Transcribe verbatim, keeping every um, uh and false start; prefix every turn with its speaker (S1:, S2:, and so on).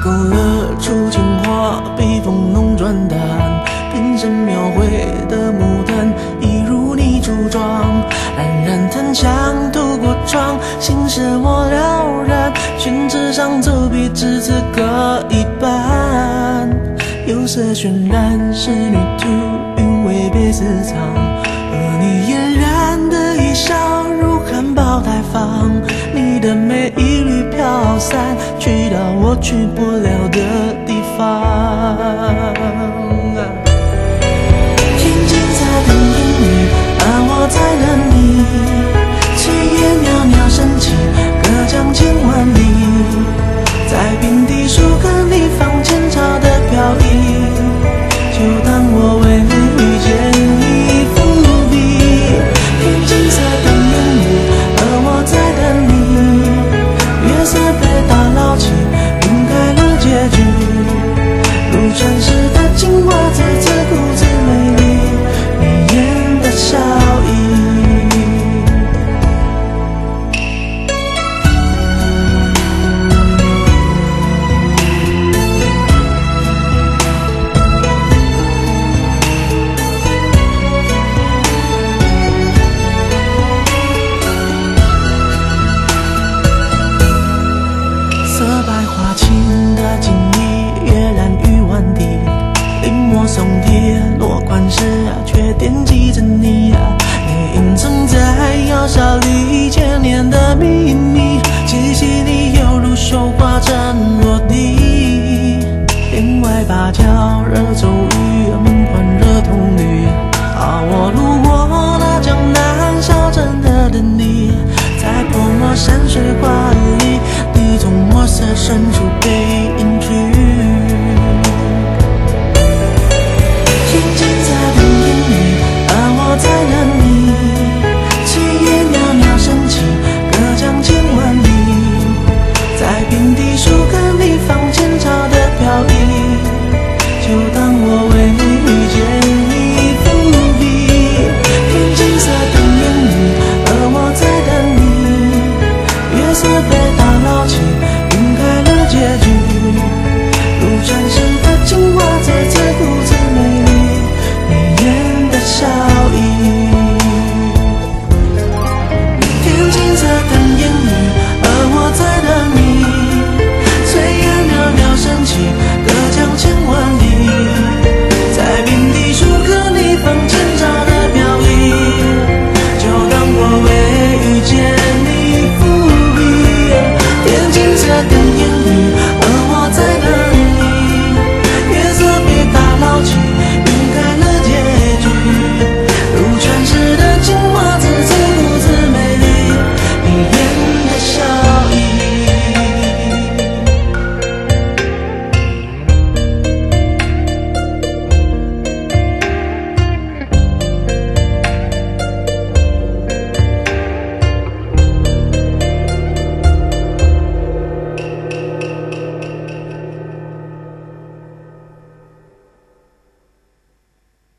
S1: 勾勒出情话，笔锋浓转淡，平生描绘的牡丹，一如你初妆。冉冉檀香透过窗，心事莫了然，宣纸上走笔至此各一半。釉色渲染，仕女图，韵味被私藏。和你嫣然的一笑，如含苞待放。你的美一缕飘散，去到我去不了